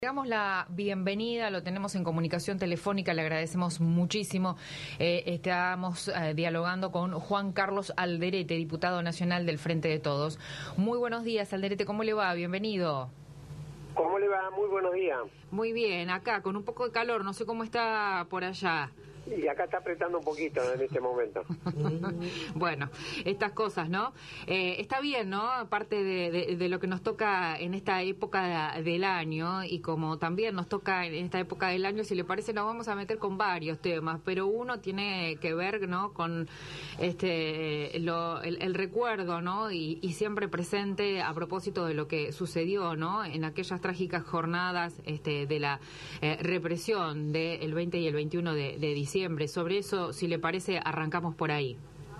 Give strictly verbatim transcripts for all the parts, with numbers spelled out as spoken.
Le damos la bienvenida, lo tenemos en comunicación telefónica, le agradecemos muchísimo. Eh, estamos eh, dialogando con Juan Carlos Alderete, diputado nacional del Frente de Todos. Muy buenos días, Alderete, ¿cómo le va? Bienvenido. ¿Cómo le va? Muy buenos días. Muy bien, acá con un poco de calor, no sé cómo está por allá. Y acá está apretando un poquito en este momento. Bueno, estas cosas, ¿no? Eh, está bien, ¿no? Aparte de, de, de lo que nos toca en esta época de, del año, y como también nos toca en esta época del año, si le parece nos vamos a meter con varios temas, pero uno tiene que ver, ¿no? Con este lo, el, el recuerdo, ¿no? Y, y siempre presente a propósito de lo que sucedió, ¿no? En aquellas trágicas jornadas este, de la eh, represión del veinte y el veintiuno de, de diciembre. Sobre eso, si le parece, arrancamos por ahí.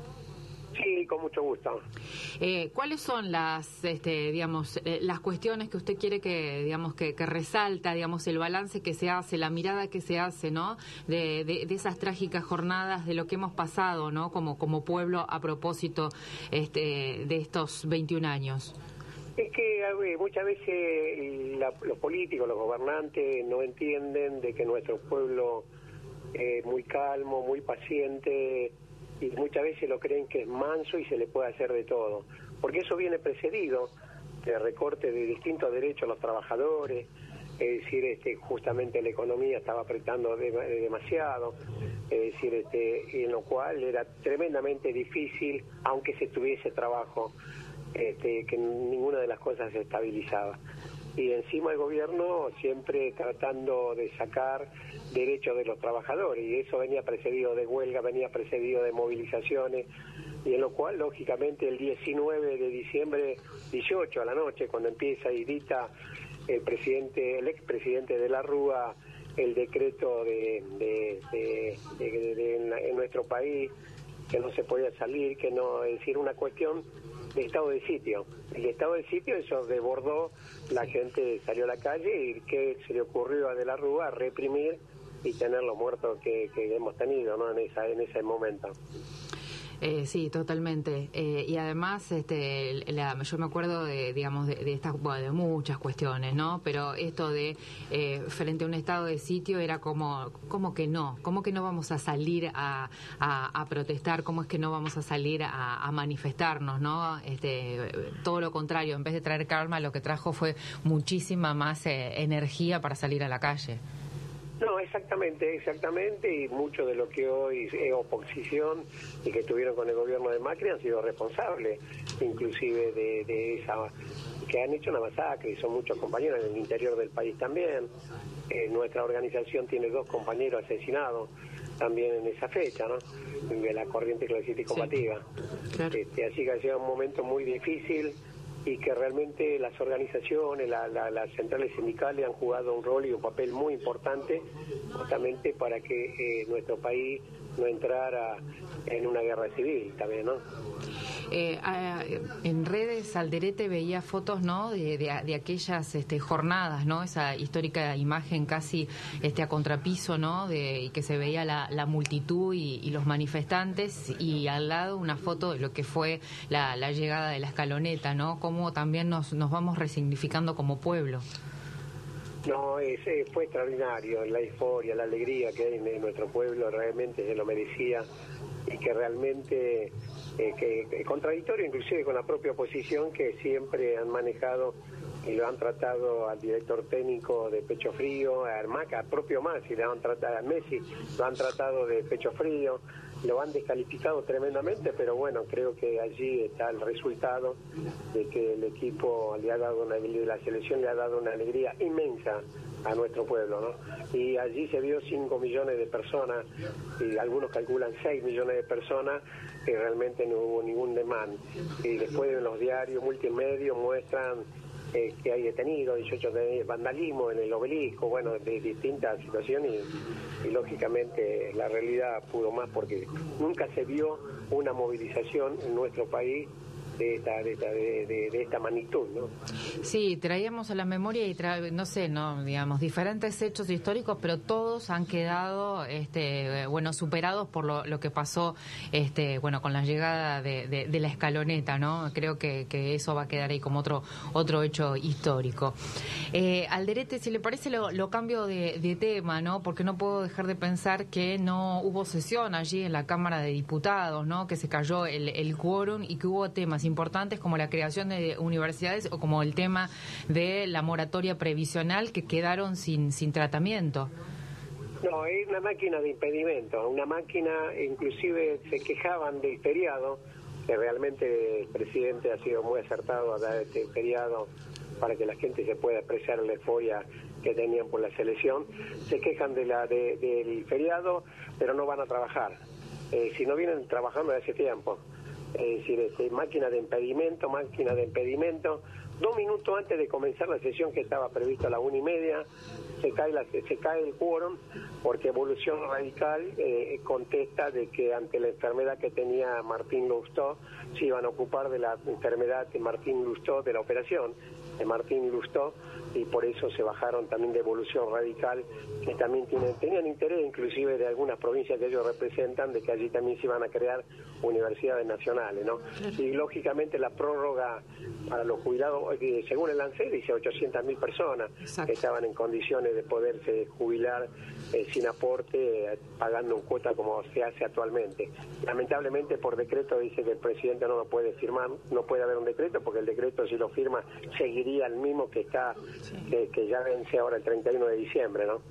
Sí, con mucho gusto. Eh, ¿Cuáles son las, este, digamos, eh, las cuestiones que usted quiere que, digamos, que, que resalta, digamos, el balance que se hace, la mirada que se hace, ¿no? De, de, de esas trágicas jornadas, de lo que hemos pasado, ¿no? Como, como pueblo a propósito, este, de estos veintiún años. Es que ver, muchas veces la, los políticos, los gobernantes no entienden de que nuestro pueblo Eh, muy calmo, muy paciente, y muchas veces lo creen que es manso y se le puede hacer de todo, porque eso viene precedido de recorte de distintos derechos a los trabajadores, es decir, este, justamente la economía estaba apretando de, de demasiado, es decir, este, en lo cual era tremendamente difícil, aunque se tuviese trabajo, este, que ninguna de las cosas se estabilizaba. Y encima el gobierno siempre tratando de sacar derechos de los trabajadores, y eso venía precedido de huelga, venía precedido de movilizaciones, y en lo cual lógicamente el diecinueve de diciembre, dieciocho a la noche, cuando empieza y dicta el presidente, el expresidente de la Rúa, el decreto de, de, de, de, de, de en, en nuestro país, que no se podía salir, que no, es decir, una cuestión de estado de sitio. El estado de sitio, eso desbordó, la gente salió a la calle, y que se le ocurrió a De la Rúa reprimir y tener los muertos que, que hemos tenido, ¿no? en esa en ese momento. Eh, sí, totalmente. Eh, y además, este, la, yo me acuerdo de, digamos, de, de estas, bueno, de muchas cuestiones, ¿no? Pero esto de eh, frente a un estado de sitio era como, ¿cómo que no? ¿Cómo que no vamos a salir a, a, a protestar? ¿Cómo es que no vamos a salir a, a manifestarnos, ¿no? Este, todo lo contrario, en vez de traer calma, lo que trajo fue muchísima más eh, energía para salir a la calle. No, exactamente, exactamente, y mucho de lo que hoy es oposición y que estuvieron con el gobierno de Macri han sido responsables, inclusive de, de esa, que han hecho una masacre, y son muchos compañeros en el interior del país también. Eh, nuestra organización tiene dos compañeros asesinados también en esa fecha, ¿no? De la corriente clasista y combativa. Sí, claro. Este, así que ha sido un momento muy difícil, y que realmente las organizaciones, la, la, las centrales sindicales han jugado un rol y un papel muy importante justamente para que eh, nuestro país no entrara en una guerra civil también, ¿no? Eh, eh, en redes, Alderete, veía fotos, ¿no? De, de, de aquellas este, jornadas, ¿no? Esa histórica imagen casi este, a contrapiso, ¿no? De, y que se veía la, la multitud y, y los manifestantes, y al lado una foto de lo que fue la, la llegada de la escaloneta, ¿no? Cómo también nos, nos vamos resignificando como pueblo. No, ese fue extraordinario, la euforia, la alegría que hay en nuestro pueblo, realmente se lo merecía, y que realmente, eh, que, que contradictorio inclusive con la propia oposición, que siempre han manejado y lo han tratado al director técnico de pecho frío, a Armaca, al propio Messi, lo han tratado, a Messi, lo han tratado de pecho frío, lo han descalificado tremendamente, pero bueno, creo que allí está el resultado de que el equipo le ha dado una, la selección le ha dado una alegría inmensa a nuestro pueblo, ¿no? Y allí se vio cinco millones de personas, y algunos calculan seis millones de personas, y realmente no hubo ningún demán. Y después en los diarios multimedios muestran Eh, que hay detenidos, dieciocho de vandalismo en el obelisco, bueno, de distintas situaciones, y, y lógicamente la realidad pudo más, porque nunca se vio una movilización en nuestro país de esta de esta, de, de, de esta magnitud, ¿no? Sí, traíamos a la memoria y tra no sé, no, digamos, diferentes hechos históricos, pero todos han quedado, este, bueno, superados por lo, lo que pasó, este, bueno, con la llegada de, de, de la escaloneta, ¿no? Creo que, que eso va a quedar ahí como otro otro hecho histórico. Eh, Alderete, si le parece, lo, lo cambio de, de tema, ¿no? Porque no puedo dejar de pensar que no hubo sesión allí en la Cámara de Diputados, ¿no? Que se cayó el, el quórum y que hubo temas importantes como la creación de universidades o como el tema de la moratoria previsional que quedaron sin, sin tratamiento. No, es una máquina de impedimento, una máquina, inclusive se quejaban del feriado, que realmente el presidente ha sido muy acertado a dar este feriado para que la gente se pueda expresar la euforia que tenían por la selección. Se quejan de la de, del feriado, pero no van a trabajar. Eh, si no vienen trabajando desde hace tiempo. Es decir, este, máquina de impedimento, máquina de impedimento. Dos minutos antes de comenzar la sesión, que estaba prevista a la una y media, se cae, la, se cae el quórum porque Evolución Radical eh, contesta de que ante la enfermedad que tenía Martín Lustó, se iban a ocupar de la enfermedad de Martín Lustó, de la operación de Martín Lustó, y por eso se bajaron también de Evolución Radical, que también tienen, tenían interés inclusive de algunas provincias que ellos representan, de que allí también se iban a crear universidades nacionales, ¿no? Y lógicamente la prórroga para los jubilados, eh, según el ANSES, dice ochocientas mil personas. Exacto. Que estaban en condiciones de poderse jubilar eh, sin aporte, eh, pagando un cuota como se hace actualmente. Lamentablemente por decreto dice que el presidente no lo puede firmar, no puede haber un decreto, porque el decreto, si lo firma, seguiría el mismo que está, sí. que, que ya vence ahora el treinta y uno de diciembre, ¿no?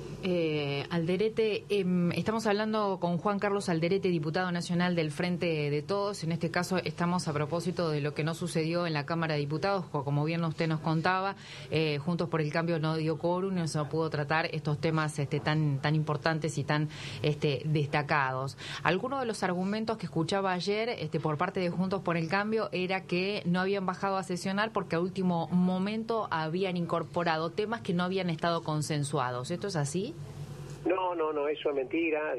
Eh, Alderete, eh, estamos hablando con Juan Carlos Alderete, diputado nacional del Frente de Todos. En este caso estamos a propósito de lo que no sucedió en la Cámara de Diputados, como bien usted nos contaba, eh, Juntos por el Cambio no dio quórum, no se pudo tratar estos temas este, tan tan importantes y tan este, destacados. Algunos de los argumentos que escuchaba ayer este, por parte de Juntos por el Cambio era que no habían bajado a sesionar porque a último momento habían incorporado temas que no habían estado consensuados. ¿Esto es así? No, no, no, eso es mentira,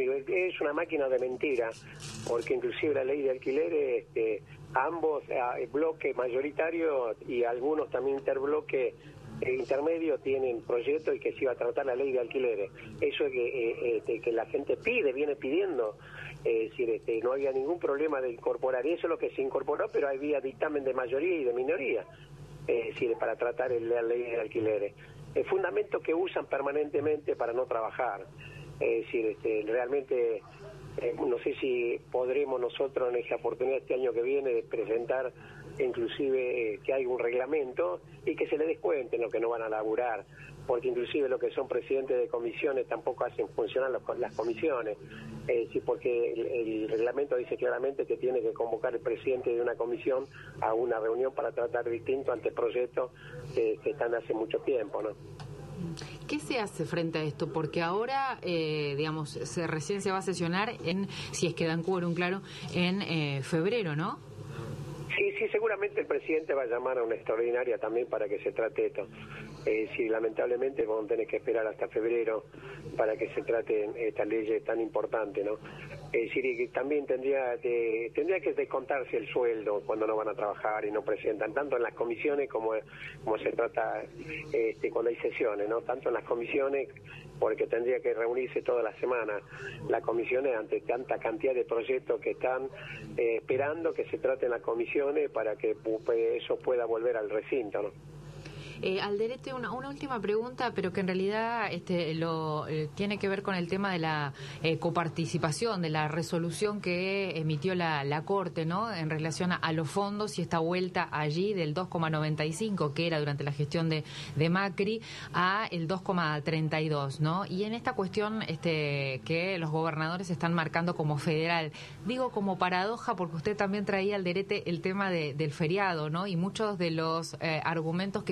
es una máquina de mentira, porque inclusive la ley de alquileres, este, ambos, eh, bloque mayoritario y algunos también interbloque eh, intermedio tienen proyectos y que se iba a tratar la ley de alquileres. Eso es que, eh, este, que la gente pide, viene pidiendo, eh, es decir, este, no había ningún problema de incorporar, y eso es lo que se incorporó, pero había dictamen de mayoría y de minoría, eh, es decir, para tratar el, la ley de alquileres. El fundamento que usan permanentemente para no trabajar. Es decir, este, realmente eh, no sé si podremos nosotros en esa oportunidad este año que viene de presentar inclusive eh, que hay un reglamento y que se les descuenten lo que no van a laburar, porque inclusive los que son presidentes de comisiones tampoco hacen funcionar los, las comisiones, es decir, porque el, el reglamento dice claramente que tiene que convocar el presidente de una comisión a una reunión para tratar distinto ante proyectos que, que están hace mucho tiempo, ¿no? ¿Qué se hace frente a esto? Porque ahora, eh, digamos, se recién se va a sesionar, en, si es que dan quórum, claro, en eh, febrero, ¿no? Sí, sí, seguramente el presidente va a llamar a una extraordinaria también para que se trate esto. Eh, sí, lamentablemente vamos a tener que esperar hasta febrero para que se traten estas leyes tan importantes, ¿no? Es decir, que también tendría que, tendría que descontarse el sueldo cuando no van a trabajar y no presentan, tanto en las comisiones como, como se trata este, cuando hay sesiones, ¿no? Tanto en las comisiones, porque tendría que reunirse toda la semana las comisiones ante tanta cantidad de proyectos que están eh, esperando que se traten las comisiones para que eso pueda volver al recinto, ¿no? Eh, Alderete, una, una última pregunta, pero que en realidad este, lo eh, tiene que ver con el tema de la eh, coparticipación, de la resolución que emitió la, la Corte, ¿no? En relación a, a los fondos y esta vuelta allí del dos coma noventa y cinco, que era durante la gestión de, de Macri, a el dos coma treinta y dos, ¿no? Y en esta cuestión este, que los gobernadores están marcando como federal, digo como paradoja porque usted también traía, Alderete, el tema de, del feriado, ¿no? Y muchos de los eh, argumentos que escuchaba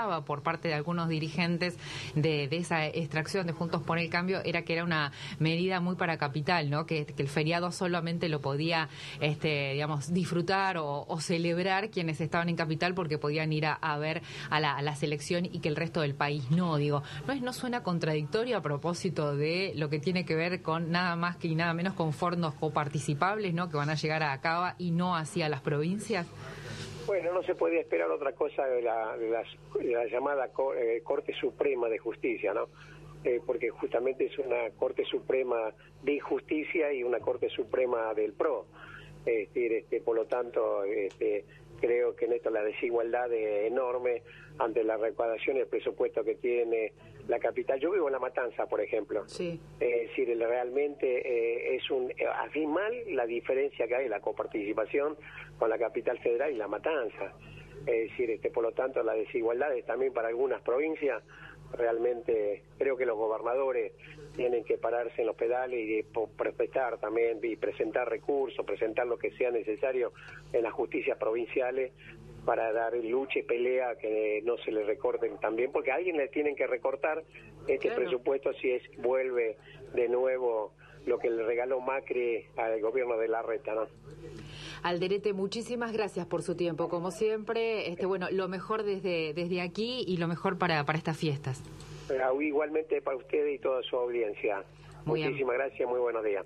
escuchaba por parte de algunos dirigentes de, de esa extracción de Juntos por el Cambio era que era una medida muy para capital, ¿no? Que, que el feriado solamente lo podía, este, digamos, disfrutar o, o celebrar quienes estaban en capital porque podían ir a, a ver a la, a la selección y que el resto del país no. Digo, ¿no es, no suena contradictorio a propósito de lo que tiene que ver con nada más que y nada menos con fondos coparticipables, ¿no? Que van a llegar a Cava y no hacia las provincias? Bueno, no se podía esperar otra cosa de la, de la, de la llamada cor, eh, Corte Suprema de Justicia, ¿no? Eh, porque justamente es una Corte Suprema de Justicia y una Corte Suprema del P R O. Es decir, este, por lo tanto, este, creo que en esto la desigualdad es enorme ante la recaudación y el presupuesto que tiene la capital. Yo vivo en La Matanza, por ejemplo. Sí. Es decir, realmente eh, es un abismal la diferencia que hay en la coparticipación con la capital federal y La Matanza. Es decir, este, por lo tanto, las desigualdades también para algunas provincias, realmente creo que los gobernadores tienen que pararse en los pedales y prestar también y presentar recursos, presentar lo que sea necesario en las justicias provinciales para dar lucha y pelea que no se le recorten también, porque a alguien le tienen que recortar este claro. presupuesto si es vuelve de nuevo lo que le regaló Macri al gobierno de Larreta, ¿no? Alderete, muchísimas gracias por su tiempo, como siempre. Este, bueno, lo mejor desde desde aquí y lo mejor para para estas fiestas. Igualmente para usted y toda su audiencia. Muy Muchísimas bien. gracias, muy buenos días.